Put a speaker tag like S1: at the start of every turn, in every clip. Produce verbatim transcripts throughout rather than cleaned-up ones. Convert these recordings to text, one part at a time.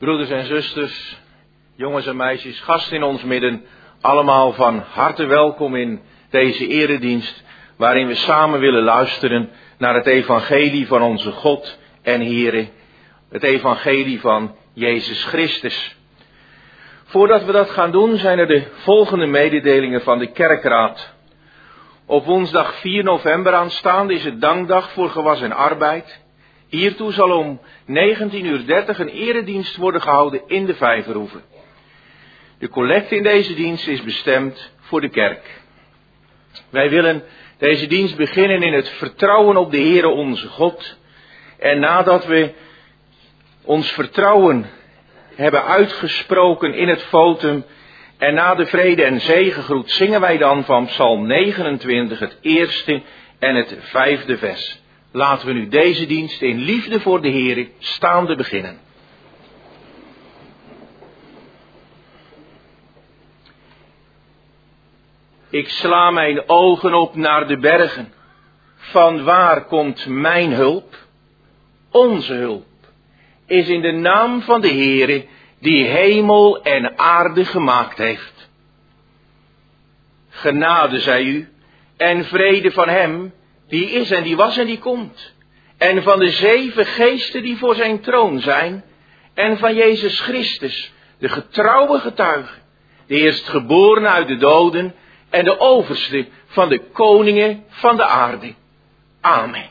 S1: Broeders en zusters, jongens en meisjes, gasten in ons midden, allemaal van harte welkom in deze eredienst, waarin we samen willen luisteren naar het evangelie van onze God en Heere, het evangelie van Jezus Christus. Voordat we dat gaan doen, zijn er de volgende mededelingen van de kerkraad. Op woensdag vier november aanstaande is het dankdag voor gewas en arbeid. Hiertoe zal om negentien uur dertig een eredienst worden gehouden in de Vijverhoeve. De collecte in deze dienst is bestemd voor de kerk. Wij willen deze dienst beginnen in het vertrouwen op de Heere onze God. En nadat we ons vertrouwen hebben uitgesproken in het votum en na de vrede en zegengroet zingen wij dan van Psalm negenentwintig het eerste en het vijfde vers. Laten we nu deze dienst in liefde voor de Heere staande beginnen. Ik sla mijn ogen op naar de bergen. Van waar komt mijn hulp? Onze hulp is in de naam van de Heere die hemel en aarde gemaakt heeft. Genade zij u en vrede van hem die is en die was en die komt. En van de zeven geesten die voor zijn troon zijn. En van Jezus Christus, de getrouwe getuige. De eerstgeborene uit de doden en de overste van de koningen van de aarde. Amen.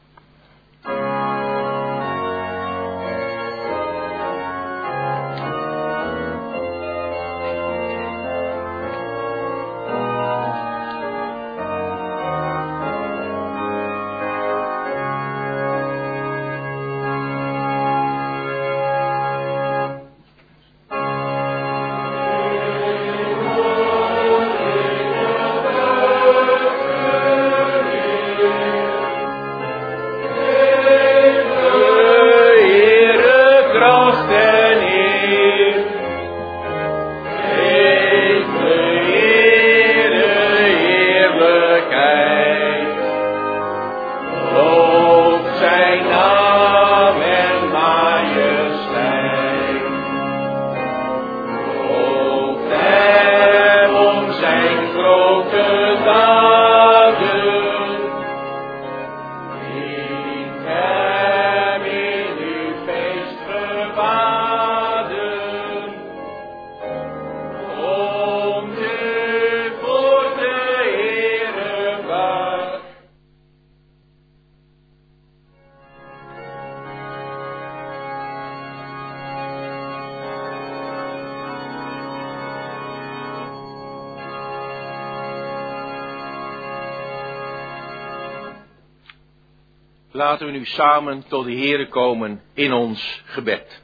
S1: Laten we nu samen tot de Heere komen in ons gebed.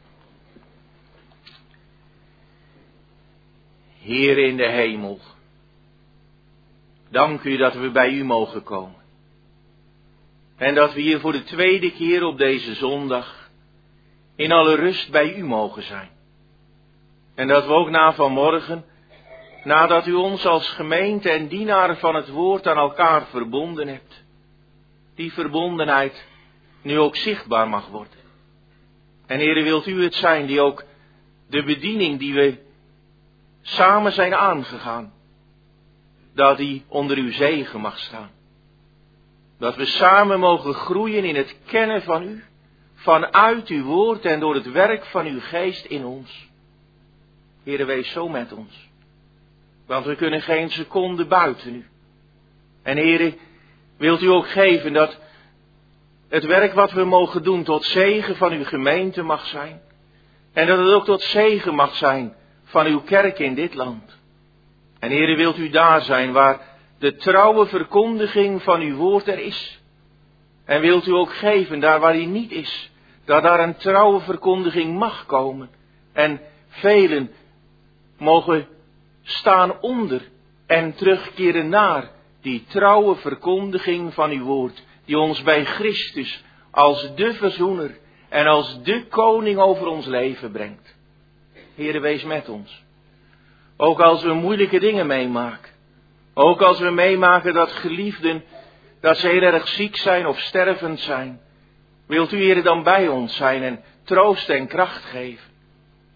S1: Heere in de hemel, dank u dat we bij u mogen komen. En dat we hier voor de tweede keer op deze zondag in alle rust bij u mogen zijn. En dat we ook na vanmorgen, nadat u ons als gemeente en dienaar van het woord aan elkaar verbonden hebt, die verbondenheid nu ook zichtbaar mag worden. En Heere, wilt u het zijn die ook de bediening die we samen zijn aangegaan, dat die onder uw zegen mag staan. Dat we samen mogen groeien in het kennen van u, vanuit uw woord en door het werk van uw geest in ons. Heere, wees zo met ons. Want we kunnen geen seconde buiten u. En Heere, wilt u ook geven dat het werk wat we mogen doen tot zegen van uw gemeente mag zijn. En dat het ook tot zegen mag zijn van uw kerk in dit land. En Heere, wilt u daar zijn waar de trouwe verkondiging van uw woord er is. En wilt u ook geven daar waar die niet is, dat daar een trouwe verkondiging mag komen. En velen mogen staan onder en terugkeren naar die trouwe verkondiging van uw woord, die ons bij Christus als de verzoener en als de koning over ons leven brengt. Heere, wees met ons. Ook als we moeilijke dingen meemaken. Ook als we meemaken dat geliefden, dat ze heel erg ziek zijn of stervend zijn. Wilt u, Heere, dan bij ons zijn en troost en kracht geven.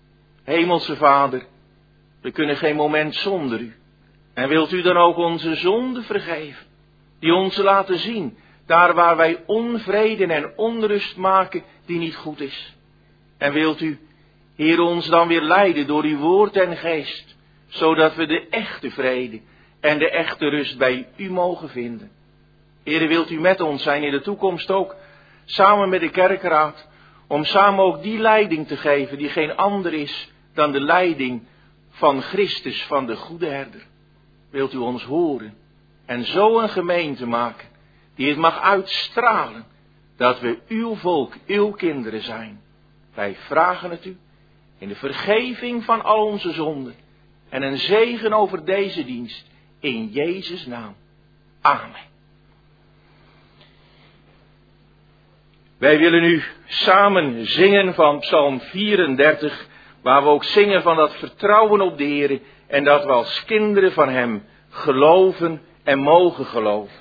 S1: Hemelse Vader, we kunnen geen moment zonder u. En wilt u dan ook onze zonden vergeven, die ons laten zien, daar waar wij onvrede en onrust maken die niet goed is. En wilt u, Heer, ons dan weer leiden door uw woord en geest, zodat we de echte vrede en de echte rust bij u mogen vinden. Heer, wilt u met ons zijn in de toekomst ook, samen met de kerkraad, om samen ook die leiding te geven die geen ander is dan de leiding van Christus, van de goede herder. Wilt u ons horen en zo een gemeente maken die het mag uitstralen dat we uw volk, uw kinderen zijn. Wij vragen het u in de vergeving van al onze zonden en een zegen over deze dienst in Jezus' naam. Amen. Wij willen nu samen zingen van Psalm vierendertig, waar we ook zingen van dat vertrouwen op de Heer en dat we als kinderen van Hem geloven en mogen geloven.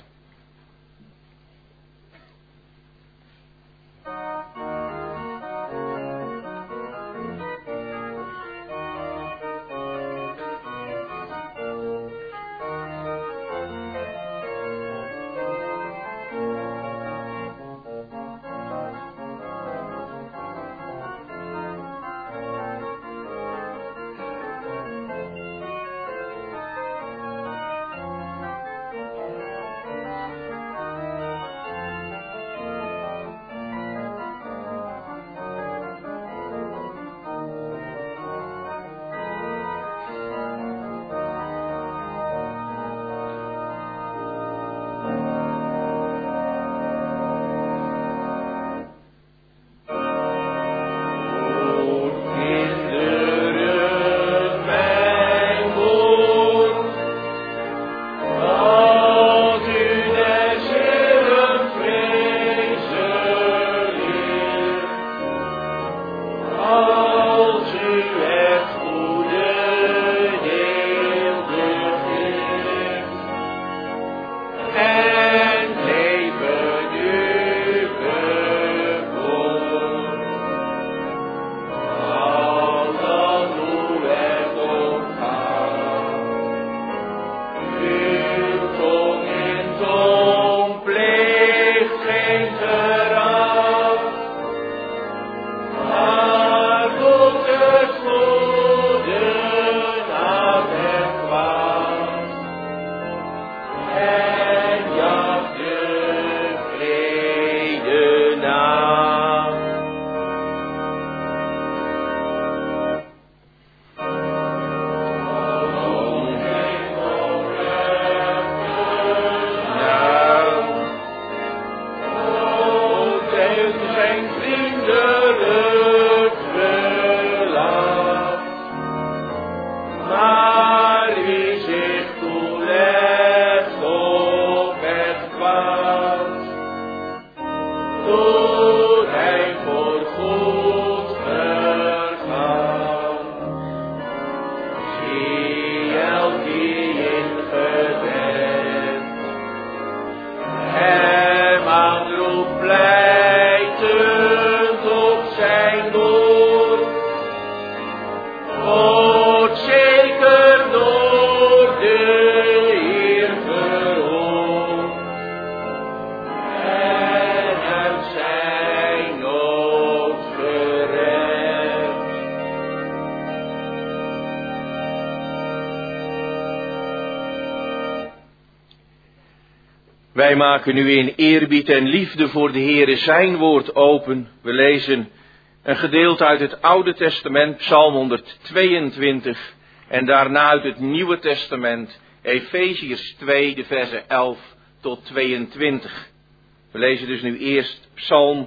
S1: Wij maken nu in eerbied en liefde voor de Heere zijn woord open. We lezen een gedeelte uit het Oude Testament, Psalm honderdtweeëntwintig, en daarna uit het Nieuwe Testament, Efeziërs twee, de versen elf tot tweeëntwintig. We lezen dus nu eerst Psalm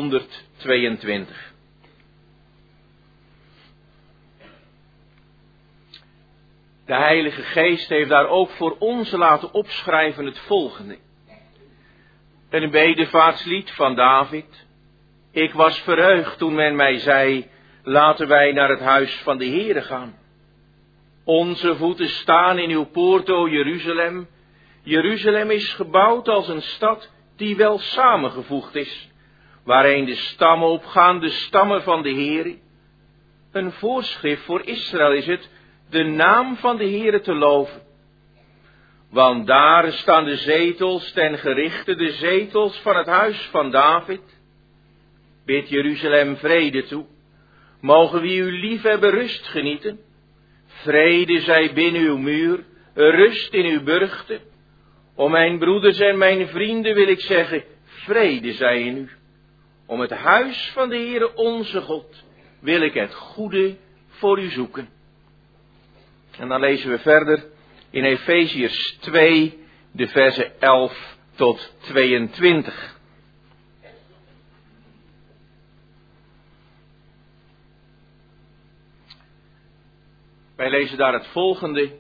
S1: honderdtweeëntwintig. De Heilige Geest heeft daar ook voor ons laten opschrijven het volgende. Een bedevaartslied van David. Ik was verheugd toen men mij zei, laten wij naar het huis van de Heere gaan. Onze voeten staan in uw poort, o Jeruzalem. Jeruzalem is gebouwd als een stad die wel samengevoegd is, waarheen de stammen opgaan, de stammen van de Heere. een voorschrift voor Israël is het, de naam van de Heere te loven. Want daar staan de zetels ten gerichte, de zetels van het huis van David. Bid Jeruzalem vrede toe. Mogen wie u lief hebben rust genieten. Vrede zij binnen uw muur, rust in uw burchten. Om mijn broeders en mijn vrienden wil ik zeggen, vrede zij in u. Om het huis van de Heere onze God wil ik het goede voor u zoeken. En dan lezen we verder in Efeziërs twee, de versen elf tot tweeëntwintig. Wij lezen daar het volgende.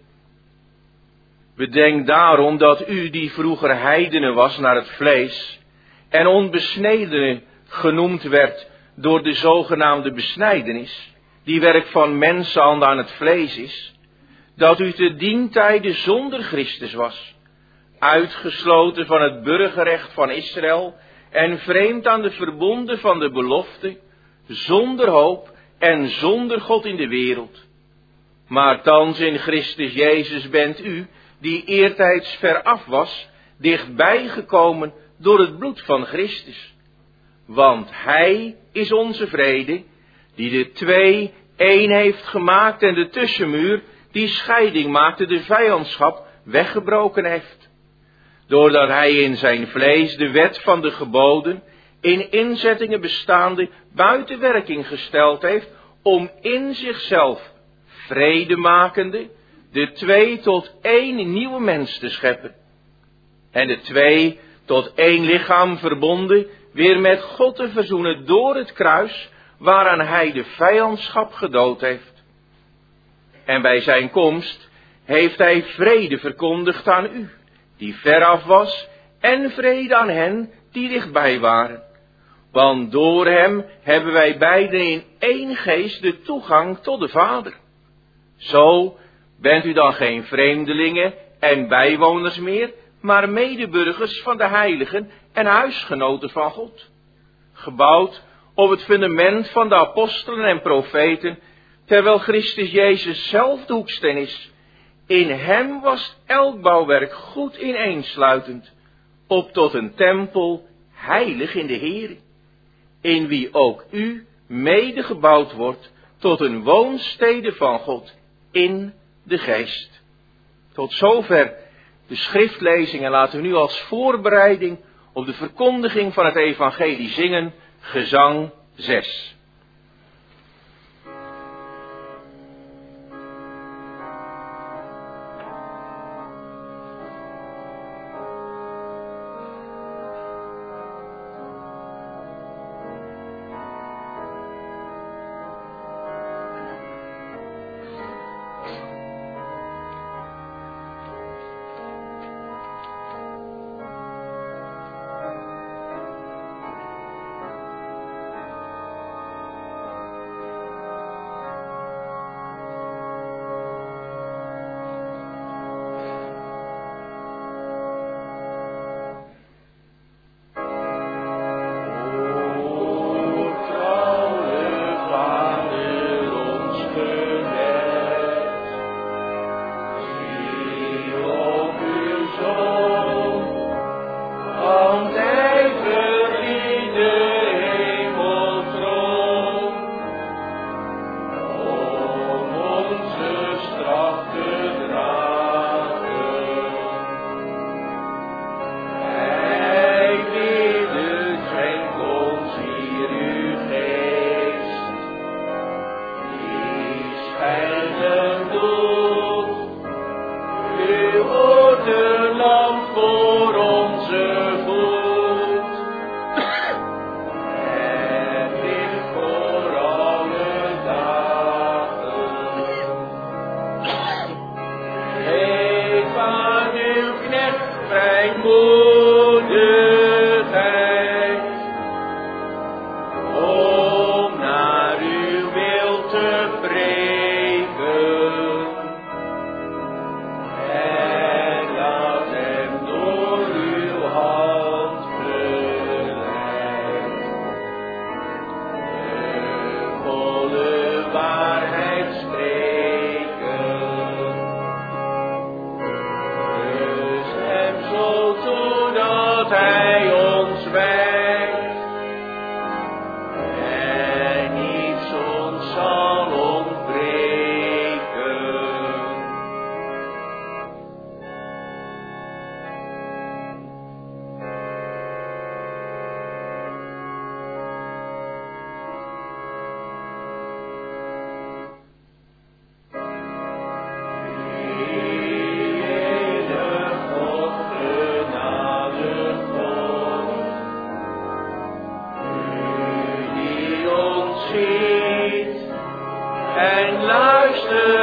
S1: Bedenk daarom dat u die vroeger heidenen was naar het vlees en onbesnedene genoemd werd door de zogenaamde besnijdenis, die werk van mensenhanden aan het vlees is, dat u te dien tijde zonder Christus was, uitgesloten van het burgerrecht van Israël en vreemd aan de verbonden van de belofte, zonder hoop en zonder God in de wereld. Maar thans in Christus Jezus bent u, die eertijds veraf was, dichtbij gekomen door het bloed van Christus. Want Hij is onze vrede, die de twee één heeft gemaakt en de tussenmuur, die scheiding maakte, de vijandschap, weggebroken heeft. Doordat Hij in zijn vlees de wet van de geboden, in inzettingen bestaande, buiten werking gesteld heeft, om in zichzelf vrede makende, de twee tot één nieuwe mens te scheppen. En de twee tot één lichaam verbonden, weer met God te verzoenen door het kruis, waaraan Hij de vijandschap gedood heeft. En bij zijn komst heeft Hij vrede verkondigd aan u, die veraf was, en vrede aan hen die dichtbij waren. Want door Hem hebben wij beiden in één geest de toegang tot de Vader. Zo bent u dan geen vreemdelingen en bijwoners meer, maar medeburgers van de heiligen en huisgenoten van God. Gebouwd op het fundament van de apostelen en profeten, terwijl Christus Jezus zelf de hoeksteen is. In Hem was elk bouwwerk goed ineensluitend, op tot een tempel heilig in de Heere, in wie ook u mede gebouwd wordt tot een woonstede van God in de geest. Tot zover de schriftlezing en laten we nu als voorbereiding op de verkondiging van het evangelie zingen, gezang zes.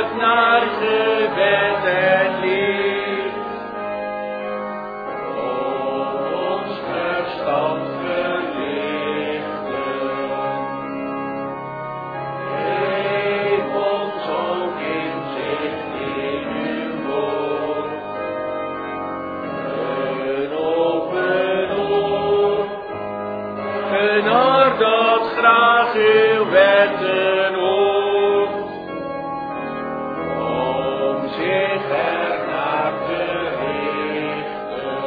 S1: gaat naar gebed en lied. Om ons verstand verlichten. Geef ons ook inzicht in uw woord. Een open oor. Een hart dat graag uw wetten hoort. Om zich ernaar te richten.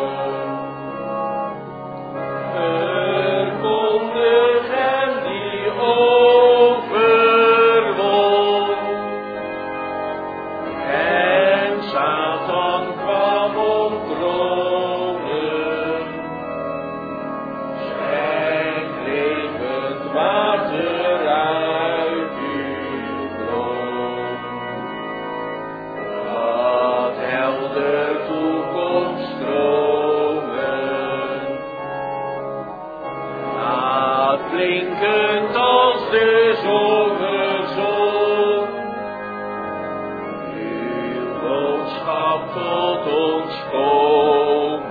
S1: Verkondig hem die overwon. En Satan kwam ontkronen. Schenk levend water uit uw bron. Laat helder toekomst stromen. Laat blinkend als de zomerzon. Uw boodschap tot ons komen.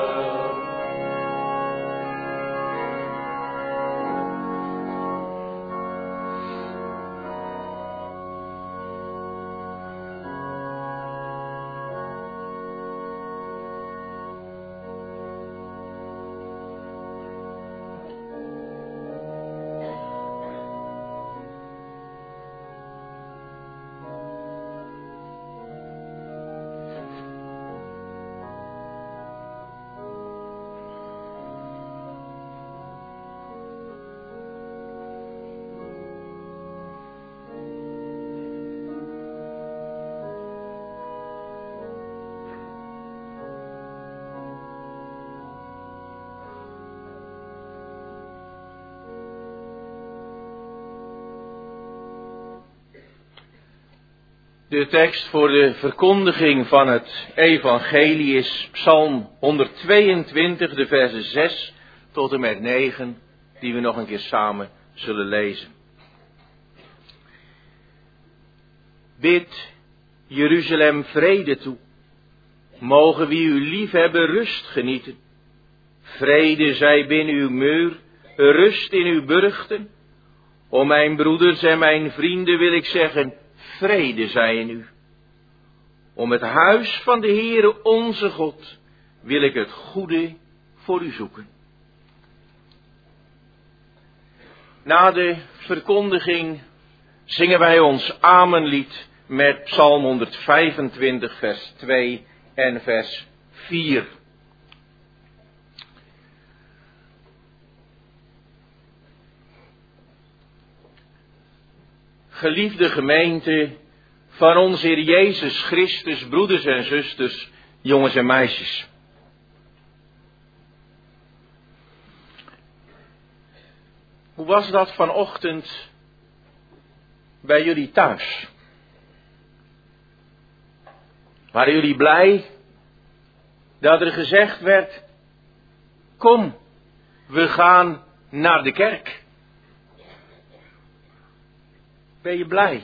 S1: De tekst voor de verkondiging van het evangelie is Psalm honderdtweeëntwintig, de versen zes tot en met negen, die we nog een keer samen zullen lezen. Bid Jeruzalem vrede toe. Mogen wie u lief hebben rust genieten. Vrede zij binnen uw muur, rust in uw burchten. O mijn broeders en mijn vrienden wil ik zeggen, vrede zij in u. Om het huis van de Heere onze God wil ik het goede voor u zoeken. Na de verkondiging zingen wij ons Amenlied met Psalm honderdvijfentwintig vers twee en vers vier. Geliefde gemeente van onze Heer Jezus Christus, broeders en zusters, jongens en meisjes. Hoe was dat vanochtend bij jullie thuis? Waren jullie blij dat er gezegd werd, kom, we gaan naar de kerk? Ben je blij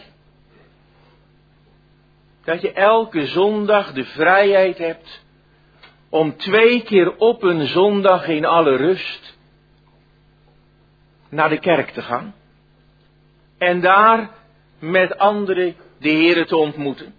S1: dat je elke zondag de vrijheid hebt om twee keer op een zondag in alle rust naar de kerk te gaan en daar met anderen de Heere te ontmoeten?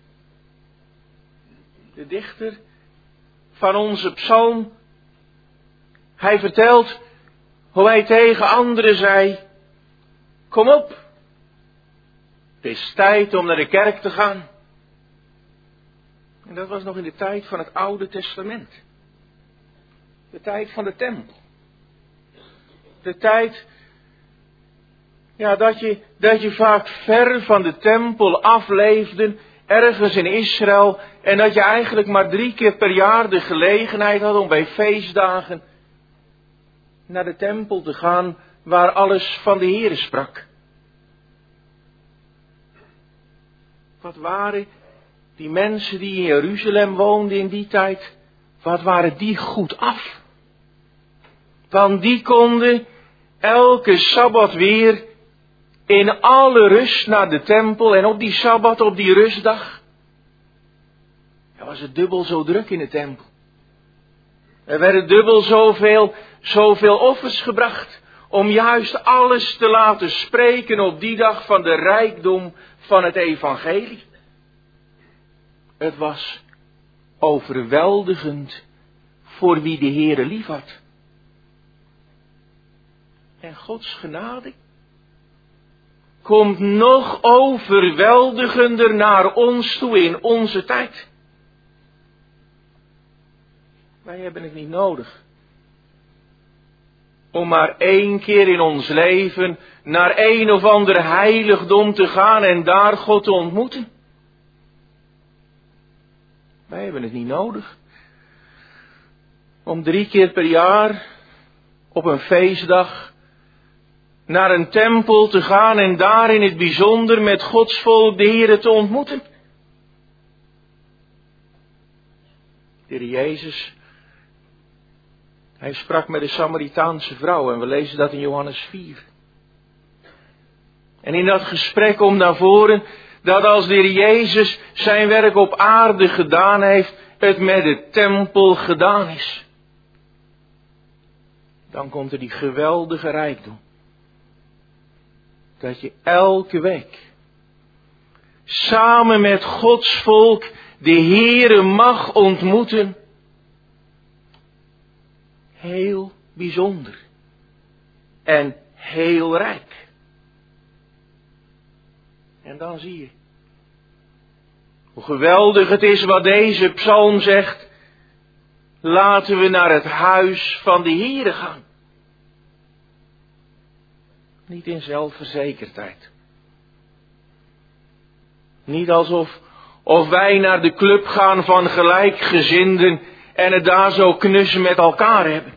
S1: De dichter van onze psalm, hij vertelt hoe hij tegen anderen zei, kom op, het is tijd om naar de kerk te gaan. En dat was nog in de tijd van het Oude Testament. De tijd van de tempel. De tijd, ja, dat je, dat je vaak ver van de tempel afleefde, ergens in Israël, en dat je eigenlijk maar drie keer per jaar de gelegenheid had om bij feestdagen naar de tempel te gaan, waar alles van de Heere sprak. Wat waren die mensen die in Jeruzalem woonden in die tijd, wat waren die goed af? Want die konden elke Sabbat weer in alle rust naar de tempel en op die Sabbat, op die rustdag, dan was het dubbel zo druk in de tempel. Er werden dubbel zoveel, zoveel offers gebracht om juist alles te laten spreken op die dag van de rijkdom van het evangelie. Het was overweldigend voor wie de Heere lief had. En Gods genade komt nog overweldigender naar ons toe in onze tijd. Wij hebben het niet nodig om maar één keer in ons leven naar een of ander heiligdom te gaan en daar God te ontmoeten. Wij hebben het niet nodig om drie keer per jaar op een feestdag naar een tempel te gaan en daar in het bijzonder met Gods volk de Heere te ontmoeten. De Heer Jezus, hij sprak met de Samaritaanse vrouw en we lezen dat in Johannes vier. En in dat gesprek komt naar voren dat als de Heer Jezus zijn werk op aarde gedaan heeft, het met de tempel gedaan is. Dan komt er die geweldige rijkdom. Dat je elke week samen met Gods volk de Heere mag ontmoeten. Heel bijzonder. En heel rijk. En dan zie je hoe geweldig het is wat deze psalm zegt. Laten we naar het huis van de Heere gaan. Niet in zelfverzekerdheid. Niet alsof of wij naar de club gaan van gelijkgezinden en het daar zo knus met elkaar hebben.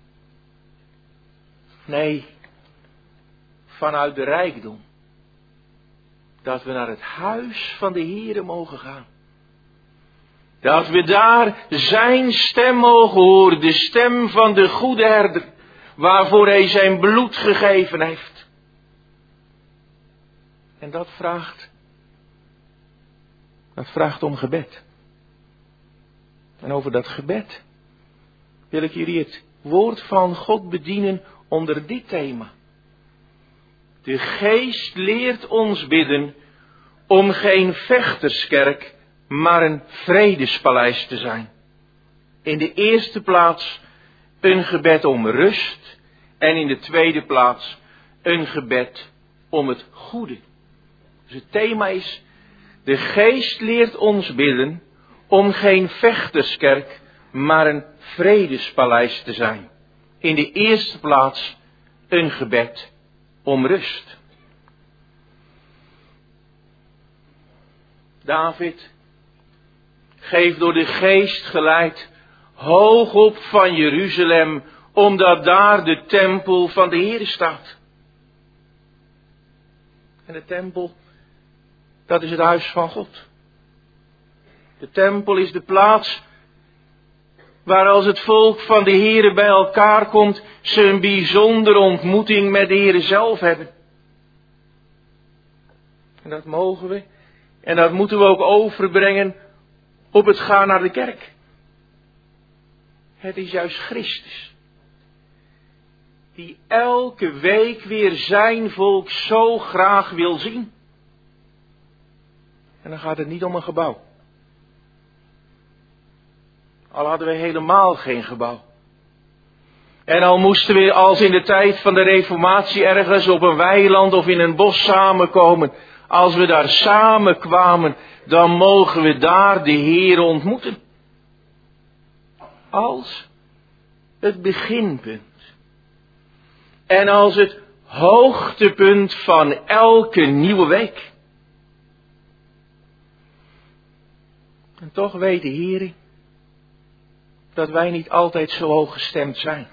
S1: Nee, vanuit de rijkdom. Dat we naar het huis van de Heere mogen gaan. Dat we daar zijn stem mogen horen, de stem van de goede herder, waarvoor hij zijn bloed gegeven heeft. En dat vraagt, dat vraagt om gebed. En over dat gebed wil ik jullie het woord van God bedienen onder dit thema. De Geest leert ons bidden om geen vechterskerk, maar een vredespaleis te zijn. In de eerste plaats een gebed om rust en in de tweede plaats een gebed om het goede. Dus het thema is, de Geest leert ons bidden om geen vechterskerk, maar een vredespaleis te zijn. In de eerste plaats een gebed om rust. David geeft door de Geest geleid hoog op van Jeruzalem, omdat daar de tempel van de Heere staat. En de tempel, dat is het huis van God. De tempel is de plaats waar als het volk van de Heere bij elkaar komt, ze een bijzondere ontmoeting met de Heere zelf hebben. En dat mogen we en dat moeten we ook overbrengen op het gaan naar de kerk. Het is juist Christus die elke week weer zijn volk zo graag wil zien. En dan gaat het niet om een gebouw. Al hadden we helemaal geen gebouw. En al moesten we als in de tijd van de Reformatie ergens op een weiland of in een bos samenkomen. Als we daar samen kwamen, dan mogen we daar de Heer ontmoeten. Als het beginpunt. En als het hoogtepunt van elke nieuwe week. En toch weet de Heer dat wij niet altijd zo hoog gestemd zijn.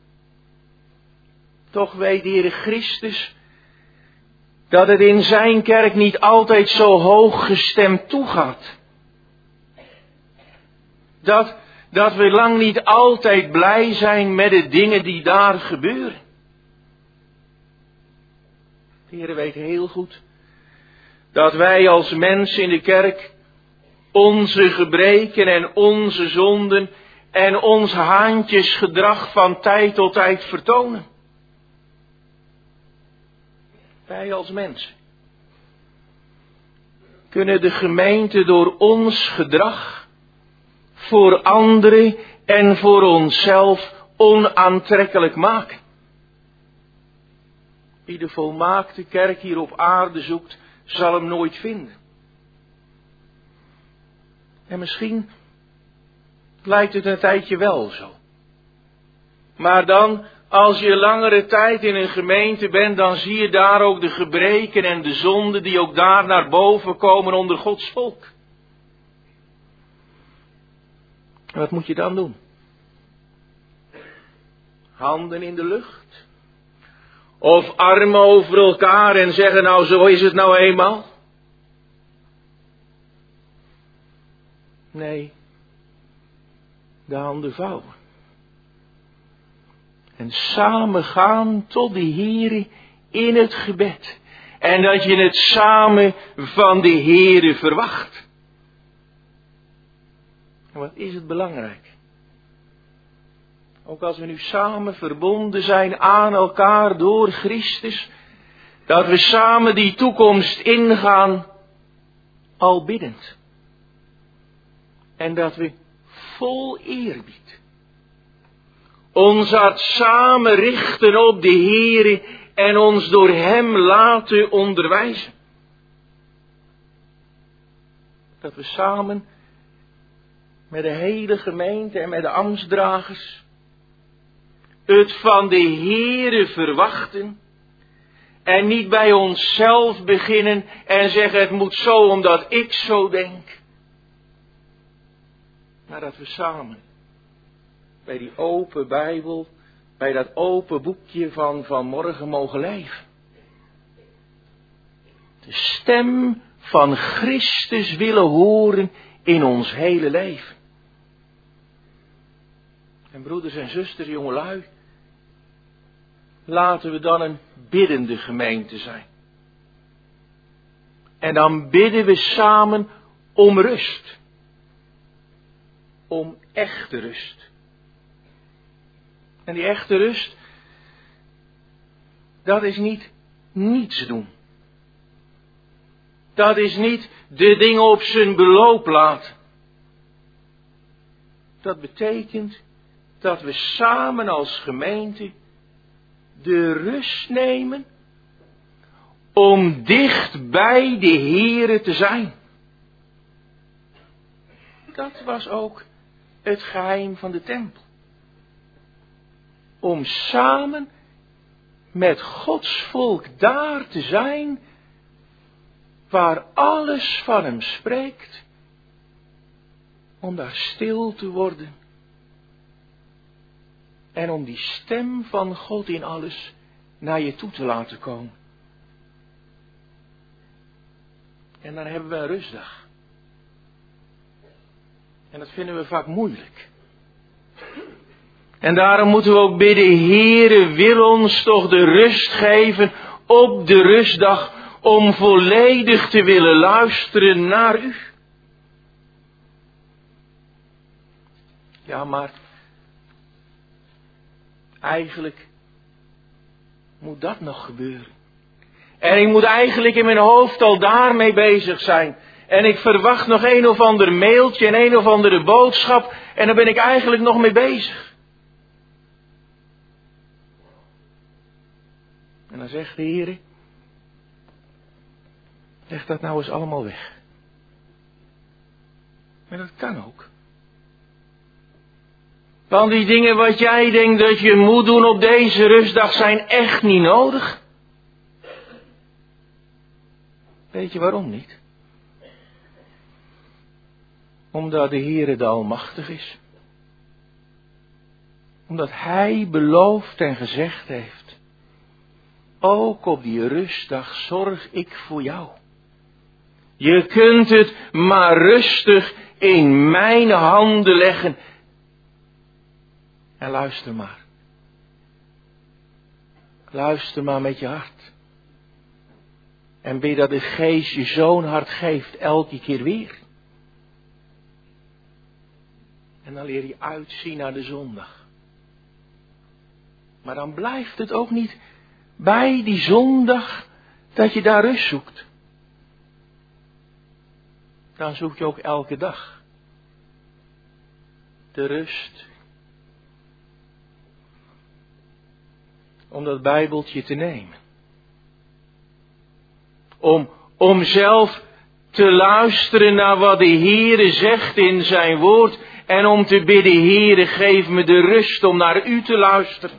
S1: Toch weet de Heer Christus dat het in zijn kerk niet altijd zo hoog gestemd toegaat. Dat, dat we lang niet altijd blij zijn met de dingen die daar gebeuren. De Heer weet heel goed dat wij als mensen in de kerk onze gebreken en onze zonden en ons haantjesgedrag van tijd tot tijd vertonen. Wij als mensen kunnen de gemeente door ons gedrag voor anderen en voor onszelf onaantrekkelijk maken. Wie de volmaakte kerk hier op aarde zoekt, zal hem nooit vinden. En misschien lijkt het een tijdje wel zo. Maar dan, als je langere tijd in een gemeente bent, dan zie je daar ook de gebreken en de zonden die ook daar naar boven komen onder Gods volk. En wat moet je dan doen? Handen in de lucht? Of armen over elkaar en zeggen, nou zo is het nou eenmaal? Nee, de handen vouwen. En samen gaan tot de Heere in het gebed. En dat je het samen van de Heere verwacht. En wat is het belangrijk? Ook als we nu samen verbonden zijn aan elkaar door Christus. Dat we samen die toekomst ingaan al biddend. En dat we vol eerbied ons hart samen richten op de Heere en ons door Hem laten onderwijzen. Dat we samen met de hele gemeente en met de ambtsdragers het van de Heere verwachten en niet bij onszelf beginnen en zeggen het moet zo omdat ik zo denk. Maar dat we samen bij die open Bijbel, bij dat open boekje van vanmorgen mogen leven. De stem van Christus willen horen in ons hele leven. En broeders en zusters, jongelui, laten we dan een biddende gemeente zijn. En dan bidden we samen om rust. Om echte rust. En die echte rust, dat is niet niets doen. Dat is niet de dingen op zijn beloop laten. Dat betekent dat we samen als gemeente de rust nemen om dicht bij de Heere te zijn. Dat was ook het geheim van de tempel. Om samen met Gods volk daar te zijn, waar alles van Hem spreekt, om daar stil te worden en om die stem van God in alles naar je toe te laten komen. En dan hebben we een rustdag. En dat vinden we vaak moeilijk. En daarom moeten we ook bidden, Heere, wil ons toch de rust geven op de rustdag om volledig te willen luisteren naar U. Ja, maar eigenlijk moet dat nog gebeuren. En ik moet eigenlijk in mijn hoofd al daarmee bezig zijn. En ik verwacht nog een of ander mailtje en een of andere boodschap. En daar ben ik eigenlijk nog mee bezig. En dan zegt de Heer, leg dat nou eens allemaal weg. Maar dat kan ook. Want die dingen wat jij denkt dat je moet doen op deze rustdag zijn echt niet nodig. Weet je waarom niet? Omdat de Heere de Almachtig is. Omdat Hij beloofd en gezegd heeft, ook op die rustdag zorg ik voor jou. Je kunt het maar rustig in mijn handen leggen. En luister maar. Luister maar met je hart. En bid dat de Geest je zo'n hart geeft, elke keer weer. En dan leer je uitzien naar de zondag. Maar dan blijft het ook niet bij die zondag dat je daar rust zoekt. Dan zoek je ook elke dag de rust. Om dat Bijbeltje te nemen. Om, om zelf te luisteren naar wat de Heere zegt in zijn woord. En om te bidden, Heere, geef me de rust om naar u te luisteren.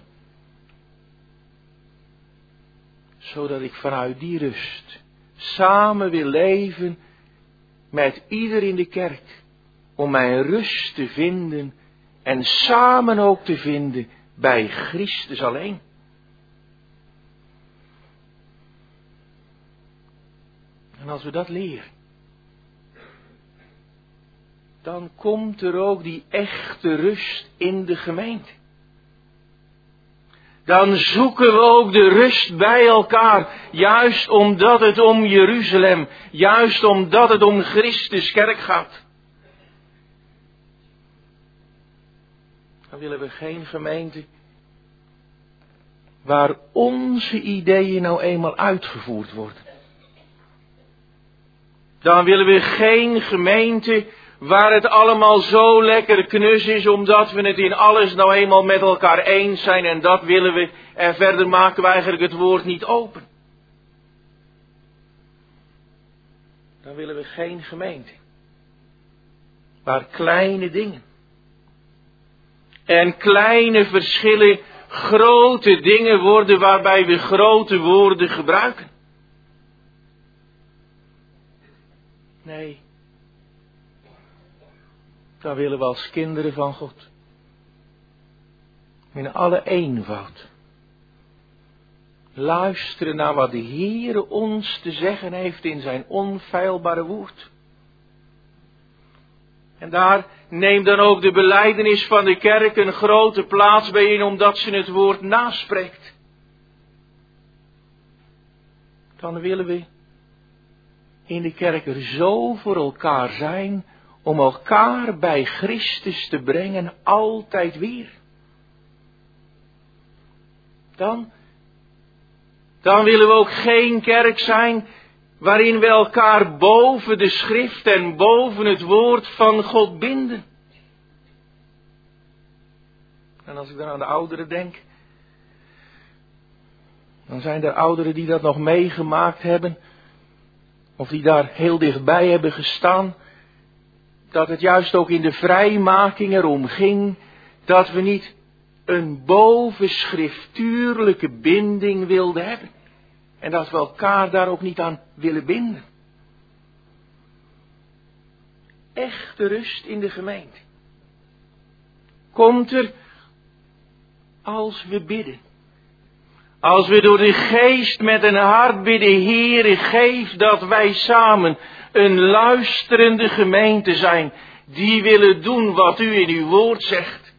S1: Zodat ik vanuit die rust samen wil leven met ieder in de kerk. Om mijn rust te vinden en samen ook te vinden bij Christus alleen. En als we dat leren, dan komt er ook die echte rust in de gemeente. Dan zoeken we ook de rust bij elkaar, juist omdat het om Jeruzalem, juist omdat het om Christus kerk gaat. Dan willen we geen gemeente waar onze ideeën nou eenmaal uitgevoerd worden. Dan willen we geen gemeente waar het allemaal zo lekker knus is, omdat we het in alles nou eenmaal met elkaar eens zijn en dat willen we. En verder maken we eigenlijk het woord niet open. Dan willen we geen gemeente waar kleine dingen en kleine verschillen grote dingen worden waarbij we grote woorden gebruiken. Nee, dan willen we als kinderen van God in alle eenvoud luisteren naar wat de Heere ons te zeggen heeft in zijn onfeilbare woord. En daar neemt dan ook de belijdenis van de kerk een grote plaats bij in, omdat ze het woord naspreekt. Dan willen we in de kerk er zo voor elkaar zijn om elkaar bij Christus te brengen, altijd weer. Dan, dan willen we ook geen kerk zijn waarin we elkaar boven de schrift en boven het woord van God binden. En als ik dan aan de ouderen denk, dan zijn er ouderen die dat nog meegemaakt hebben, of die daar heel dichtbij hebben gestaan, dat het juist ook in de vrijmaking erom ging dat we niet een bovenschriftuurlijke binding wilden hebben. En dat we elkaar daar ook niet aan willen binden. Echte rust in de gemeente komt er als we bidden. Als we door de Geest met een hart bidden, Heere, geef dat wij samen een luisterende gemeente zijn, die willen doen wat u in uw woord zegt.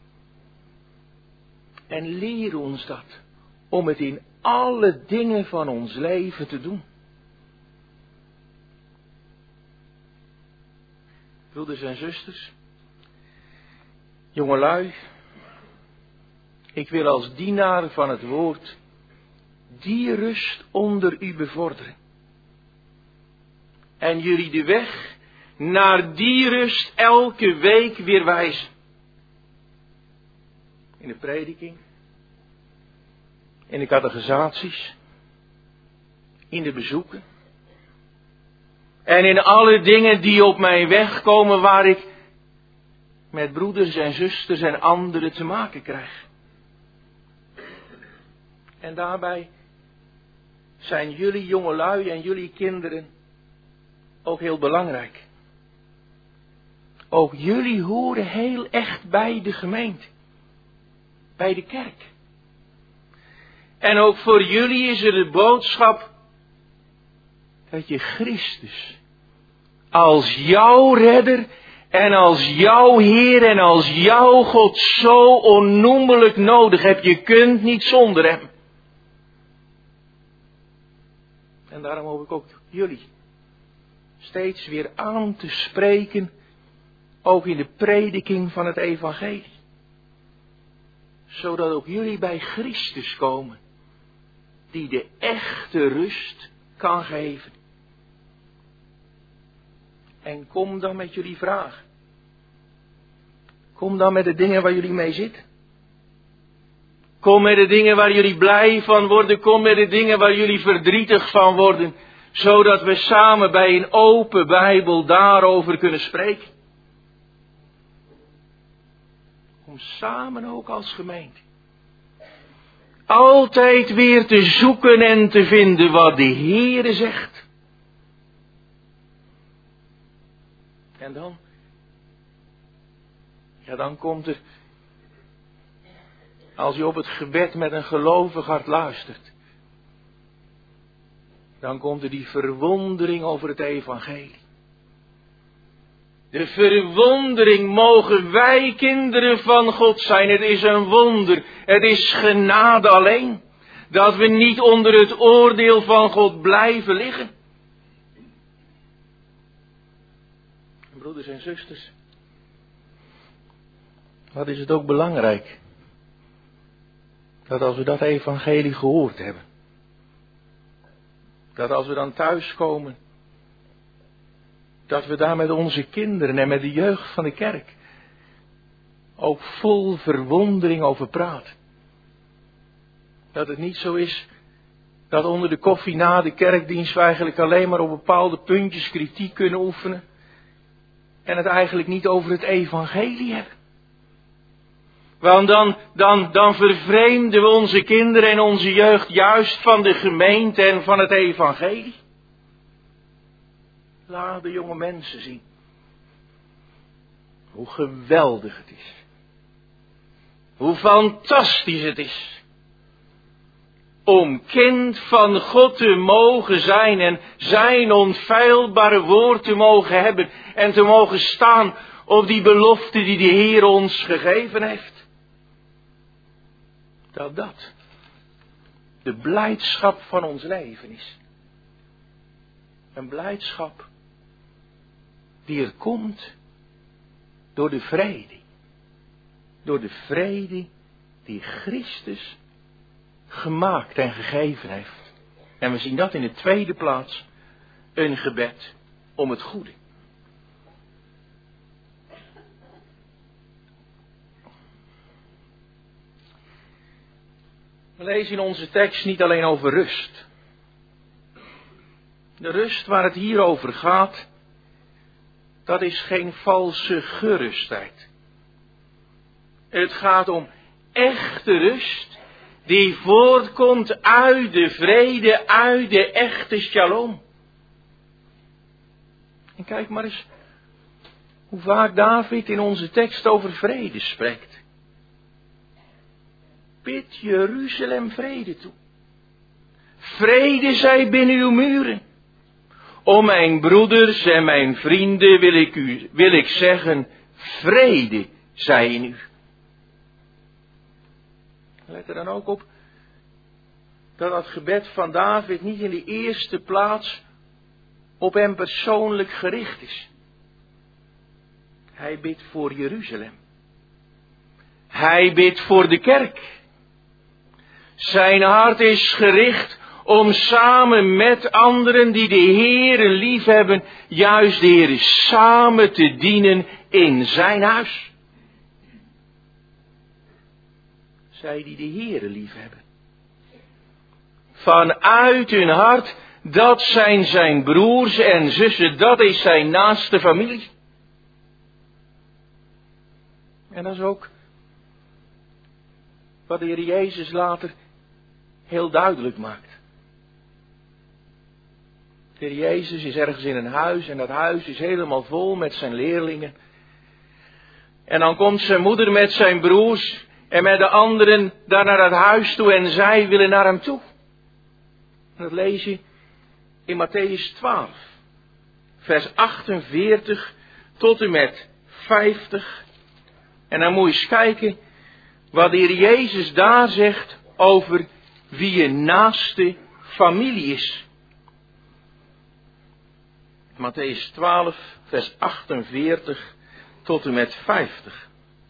S1: En leer ons dat, om het in alle dingen van ons leven te doen. Broeders en zusters, jongelui, ik wil als dienaar van het woord die rust onder u bevorderen. En jullie de weg naar die rust elke week weer wijzen. In de prediking, in de catechisaties, in de bezoeken. En in alle dingen die op mijn weg komen waar ik met broeders en zusters en anderen te maken krijg. En daarbij zijn jullie jongelui en jullie kinderen ook heel belangrijk. Ook jullie horen heel echt bij de gemeente. Bij de kerk. En ook voor jullie is er de boodschap dat je Christus als jouw redder en als jouw Heer en als jouw God zo onnoemelijk nodig hebt. Je kunt niet zonder hem. En daarom hoop ik ook jullie steeds weer aan te spreken, ook in de prediking van het evangelie. Zodat ook jullie bij Christus komen, die de echte rust kan geven. En kom dan met jullie vragen. Kom dan met de dingen waar jullie mee zitten. Kom met de dingen waar jullie blij van worden. Kom met de dingen waar jullie verdrietig van worden. Zodat we samen bij een open Bijbel daarover kunnen spreken. Om samen ook als gemeente altijd weer te zoeken en te vinden wat de Heere zegt. En dan, ja dan komt er, als je op het gebed met een gelovig hart luistert, dan komt er die verwondering over het evangelie. De verwondering, mogen wij kinderen van God zijn. Het is een wonder. Het is genade alleen. Dat we niet onder het oordeel van God blijven liggen. Broeders en zusters. Wat is het ook belangrijk. Dat als we dat evangelie gehoord hebben. Dat als we dan thuiskomen. Dat we daar met onze kinderen en met de jeugd van de kerk ook vol verwondering over praten. Dat het niet zo is dat onder de koffie na de kerkdienst we eigenlijk alleen maar op bepaalde puntjes kritiek kunnen oefenen. En het eigenlijk niet over het evangelie hebben. Want dan, dan, dan vervreemden we onze kinderen en onze jeugd juist van de gemeente en van het evangelie. Laat de jonge mensen zien hoe geweldig het is. Hoe fantastisch het is. Om kind van God te mogen zijn en zijn onfeilbare woord te mogen hebben. En te mogen staan op die belofte die de Heer ons gegeven heeft. Dat dat de blijdschap van ons leven is. Een blijdschap die er komt door de vrede. Door de vrede die Christus gemaakt en gegeven heeft. En we zien dat in de tweede plaats. Een gebed om het goede. We lezen in onze tekst niet alleen over rust. De rust waar het hier over gaat, dat is geen valse gerustheid. Het gaat om echte rust die voortkomt uit de vrede, uit de echte shalom. En kijk maar eens hoe vaak David in onze tekst over vrede spreekt. Bid Jeruzalem vrede toe. Vrede zij binnen uw muren. O mijn broeders en mijn vrienden wil ik, u, wil ik zeggen, vrede zij in u. Let er dan ook op dat dat gebed van David niet in de eerste plaats op hem persoonlijk gericht is. Hij bidt voor Jeruzalem. Hij bidt voor de kerk. Zijn hart is gericht om samen met anderen die de Heere lief hebben, juist de Heere samen te dienen in zijn huis. Zij die de Heere lief hebben. Vanuit hun hart, dat zijn zijn broers en zussen, dat is zijn naaste familie. En dat is ook wat de Heer Jezus later heel duidelijk maakt. De Heer Jezus is ergens in een huis en dat huis is helemaal vol met zijn leerlingen. En dan komt zijn moeder met zijn broers en met de anderen daar naar het huis toe en zij willen naar hem toe. En dat lees je in Mattheüs twaalf, vers achtenveertig tot en met vijftig. En dan moet je eens kijken wat de Heer Jezus daar zegt over wie je naaste familie is. Mattheüs twaalf, vers achtenveertig tot en met vijftig.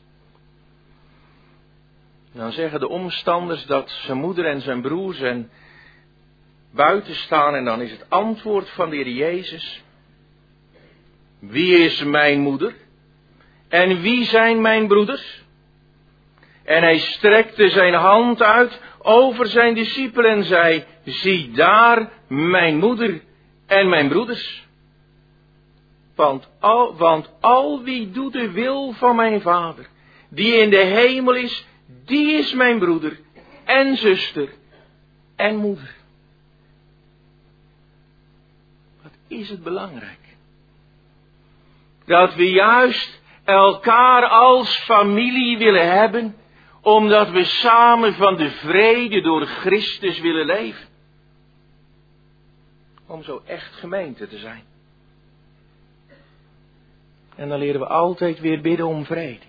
S1: Dan zeggen de omstanders dat zijn moeder en zijn broers en buiten staan en dan is het antwoord van de Heer Jezus: wie is mijn moeder? En wie zijn mijn broeders? En hij strekte zijn hand uit over zijn discipelen en zei: zie daar mijn moeder en mijn broeders. Want al, want al wie doet de wil van mijn Vader, die in de hemel is, die is mijn broeder en zuster en moeder. Wat is het belangrijk? Dat we juist elkaar als familie willen hebben, omdat we samen van de vrede door Christus willen leven. Om zo echt gemeente te zijn. En dan leren we altijd weer bidden om vrede.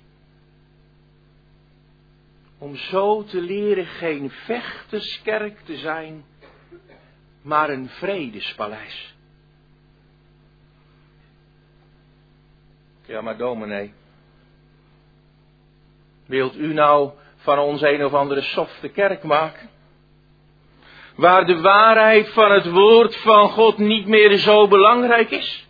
S1: Om zo te leren geen vechterskerk te zijn, maar een vredespaleis. Ja, maar dominee, wilt u nou van ons een of andere softe kerk maken? Waar de waarheid van het woord van God niet meer zo belangrijk is?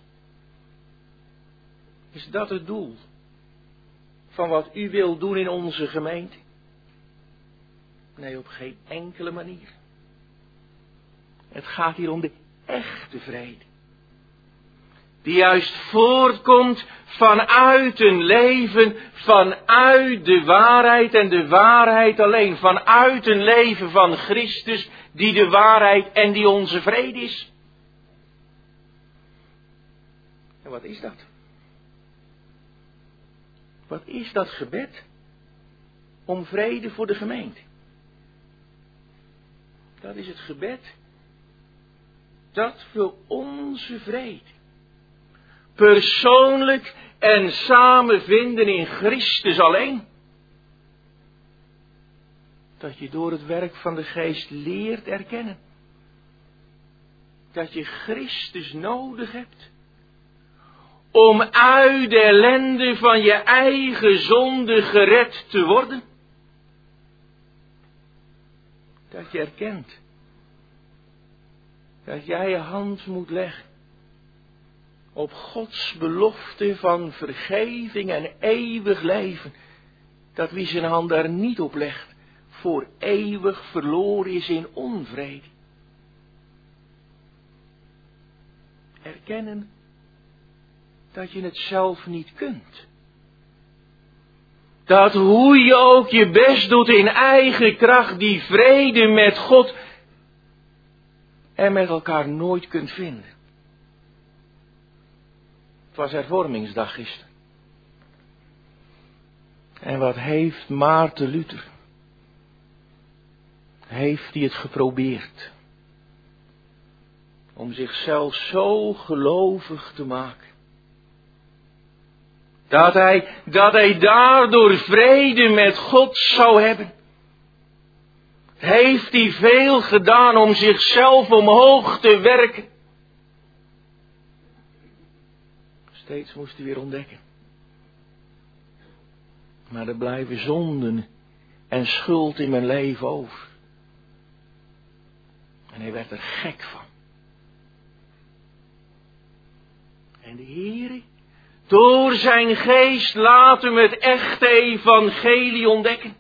S1: Is dat het doel van wat u wilt doen in onze gemeente? Nee, op geen enkele manier. Het gaat hier om de echte vrede. Die juist voortkomt vanuit een leven, vanuit de waarheid en de waarheid alleen. Vanuit een leven van Christus, die de waarheid en die onze vrede is. En wat is dat? Wat is dat gebed om vrede voor de gemeente? Dat is het gebed dat we onze vrede persoonlijk en samen vinden in Christus alleen. Dat je door het werk van de Geest leert erkennen dat je Christus nodig hebt om uit de ellende van je eigen zonde gered te worden. Dat je erkent dat jij je hand moet leggen op Gods belofte van vergeving en eeuwig leven. Dat wie zijn hand daar niet op legt, voor eeuwig verloren is in onvrede. Erkennen dat je het zelf niet kunt. Dat hoe je ook je best doet in eigen kracht, die vrede met God en met elkaar nooit kunt vinden. Het was hervormingsdag gisteren. En wat heeft Maarten Luther? Heeft hij het geprobeerd om zichzelf zo gelovig te maken, dat hij, dat hij daardoor vrede met God zou hebben? Heeft hij veel gedaan om zichzelf omhoog te werken? Steeds moest hij weer ontdekken. Maar er blijven zonden en schuld in mijn leven over. En hij werd er gek van. En de Heere, door zijn geest, laat hem het echte evangelie ontdekken.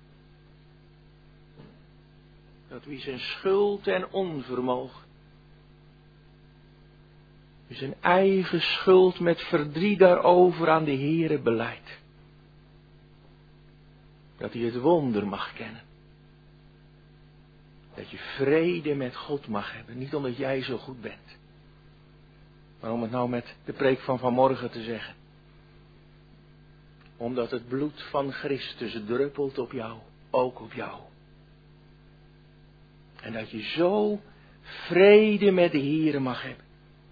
S1: Dat wie zijn schuld en onvermogen, wie zijn eigen schuld met verdriet daarover aan de Heere belijdt. Dat hij het wonder mag kennen. Dat je vrede met God mag hebben. Niet omdat jij zo goed bent. Maar om het nou met de preek van vanmorgen te zeggen. Omdat het bloed van Christus druppelt op jou. Ook op jou. En dat je zo vrede met de Heere mag hebben.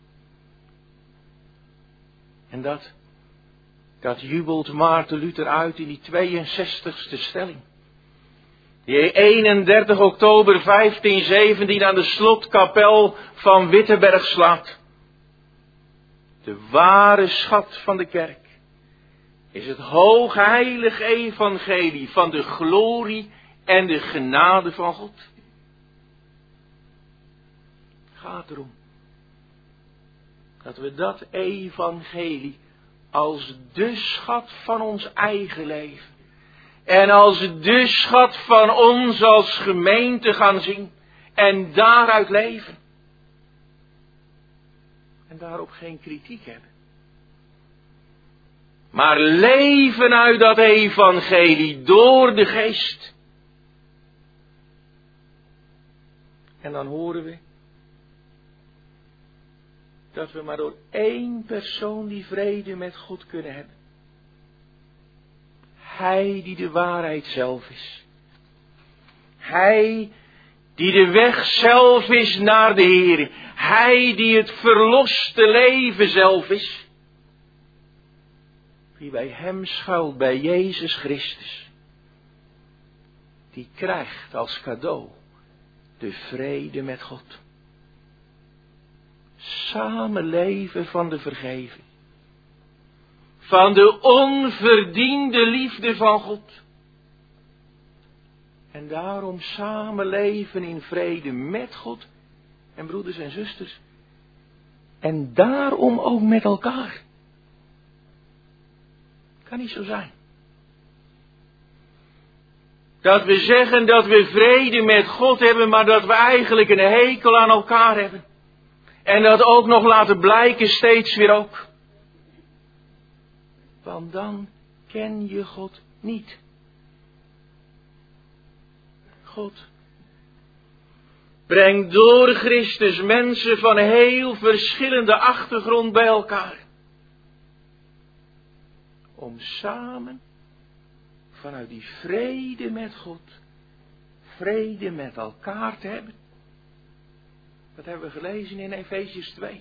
S1: En dat, dat jubelt Maarten Luther uit in die tweeënzestigste stelling. Die eenendertig oktober vijftien zeventien aan de slotkapel van Wittenberg slaat. De ware schat van de kerk is het hoogheilig evangelie van de glorie en de genade van God. Het gaat erom dat we dat evangelie als de schat van ons eigen leven en als de schat van ons als gemeente gaan zien en daaruit leven. En daarop geen kritiek hebben. Maar leven uit dat evangelie door de geest. En dan horen we dat we maar door één persoon die vrede met God kunnen hebben. Hij die de waarheid zelf is. Hij die de weg zelf is naar de Heer. Hij die het verloste leven zelf is. Wie bij hem schuilt, bij Jezus Christus. Die krijgt als cadeau de vrede met God. Samenleven van de vergeving. Van de onverdiende liefde van God. En daarom samenleven in vrede met God en broeders en zusters. En daarom ook met elkaar. Kan niet zo zijn. Dat we zeggen dat we vrede met God hebben, maar dat we eigenlijk een hekel aan elkaar hebben. En dat ook nog laten blijken steeds weer ook. Want dan ken je God niet. God brengt door Christus mensen van heel verschillende achtergrond bij elkaar. Om samen vanuit die vrede met God, vrede met elkaar te hebben. Dat hebben we gelezen in Efeziërs twee.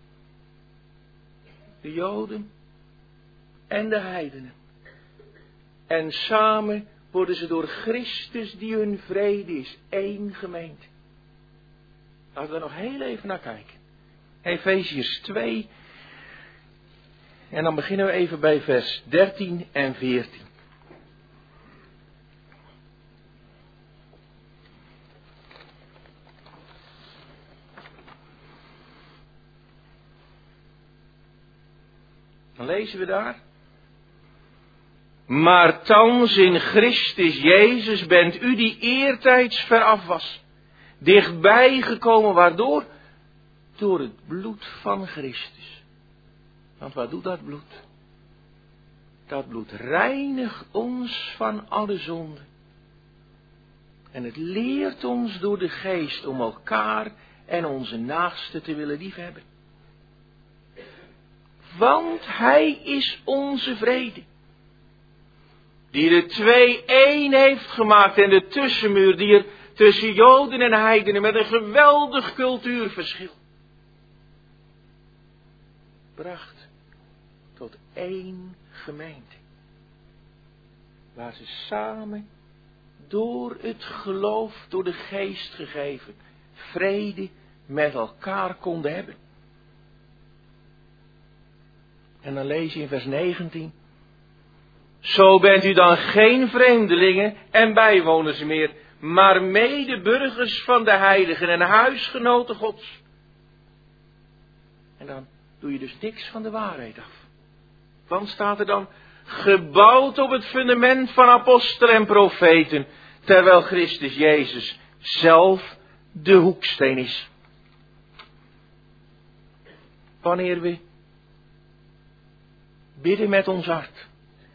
S1: De Joden en de heidenen. En samen worden ze door Christus die hun vrede is, één gemeente. Laten we er nog heel even naar kijken. Efeziërs twee. En dan beginnen we even bij vers dertien en veertien. Dan lezen we daar. Maar thans in Christus Jezus bent u die eertijds veraf was, dichtbij gekomen, waardoor? Door het bloed van Christus. Want wat doet dat bloed? Dat bloed reinigt ons van alle zonde. En het leert ons door de geest om elkaar en onze naasten te willen liefhebben. Want Hij is onze vrede. Die de twee één heeft gemaakt en de tussenmuur die er tussen Joden en heidenen met een geweldig cultuurverschil bracht tot één gemeente. Waar ze samen door het geloof, door de geest gegeven, vrede met elkaar konden hebben. En dan lees je in vers negentien. Zo bent u dan geen vreemdelingen en bijwoners meer, maar medeburgers van de heiligen en huisgenoten Gods. En dan doe je dus niks van de waarheid af. Want staat er dan, gebouwd op het fundament van apostelen en profeten, terwijl Christus Jezus zelf de hoeksteen is. Wanneer we bidden met ons hart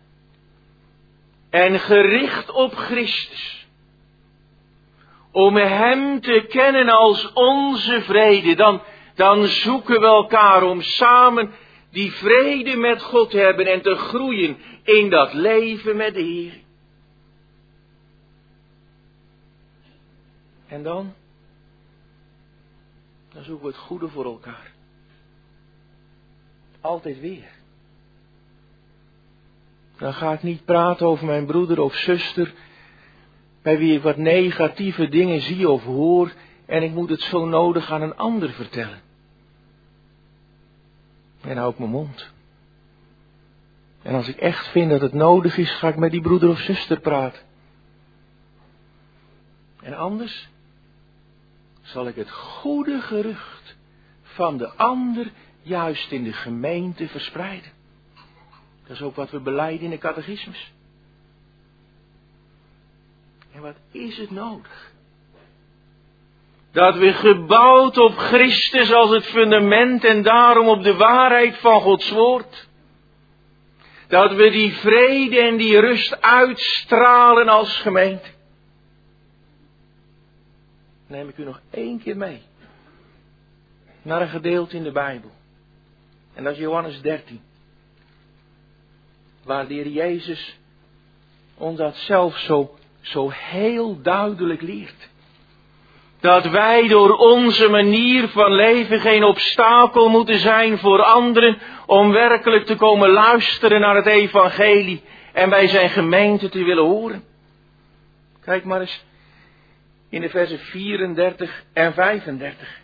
S1: en gericht op Christus, om Hem te kennen als onze vrede, dan, dan zoeken we elkaar om samen die vrede met God te hebben en te groeien in dat leven met de Heer. En dan, dan zoeken we het goede voor elkaar. Altijd weer. Dan ga ik niet praten over mijn broeder of zuster, bij wie ik wat negatieve dingen zie of hoor, en ik moet het zo nodig aan een ander vertellen. En ook mijn mond. En als ik echt vind dat het nodig is, ga ik met die broeder of zuster praten. En anders zal ik het goede gerucht van de ander juist in de gemeente verspreiden. Dat is ook wat we belijden in de catechismus. En wat is het nodig? Dat we gebouwd op Christus als het fundament en daarom op de waarheid van Gods woord. Dat we die vrede en die rust uitstralen als gemeente. Neem ik u nog één keer mee. Naar een gedeelte in de Bijbel. En dat is Johannes dertien. Waar de Heer Jezus ons dat zelf zo, zo heel duidelijk leert. Dat wij door onze manier van leven geen obstakel moeten zijn voor anderen om werkelijk te komen luisteren naar het evangelie en bij zijn gemeente te willen horen. Kijk maar eens in de versen vierendertig en vijfendertig.